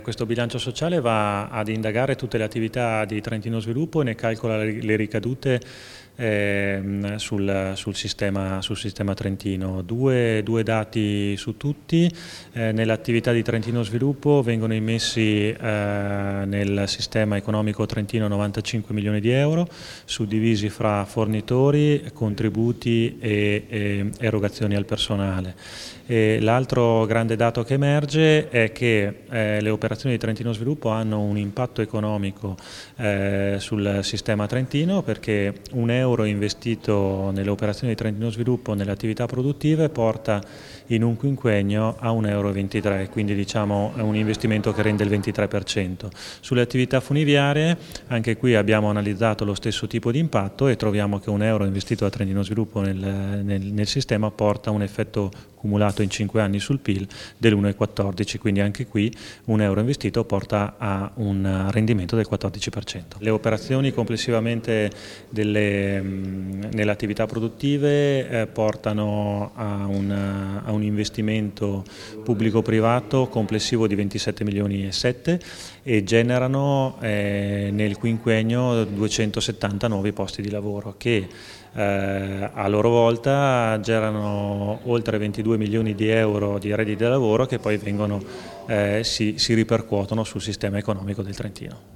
Questo bilancio sociale va ad indagare tutte le attività di Trentino Sviluppo e ne calcola le ricadute sul sistema trentino. Due dati su tutti: nell'attività di Trentino Sviluppo vengono immessi nel sistema economico trentino 95 milioni di euro, suddivisi fra fornitori, contributi e erogazioni al personale. L'altro grande dato che emerge è che le operazioni di Trentino Sviluppo hanno un impatto economico sul sistema trentino, perché un euro investito nelle operazioni di Trentino Sviluppo nelle attività produttive porta in un quinquennio a 1,23 euro, quindi diciamo è un investimento che rende il 23%. Sulle attività funivriarie anche qui abbiamo analizzato lo stesso tipo di impatto e troviamo che un euro investito da Trentino Sviluppo nel sistema porta un effetto cumulato in 5 anni sul PIL dell'1,14, quindi anche qui un euro investito porta a un rendimento del 14%. Le operazioni complessivamente nelle attività produttive portano a un investimento pubblico-privato complessivo di 27 milioni e 7 e generano nel quinquennio 270 nuovi posti di lavoro che a loro volta generano oltre 22 milioni di euro di redditi da lavoro che poi si ripercuotono sul sistema economico del Trentino.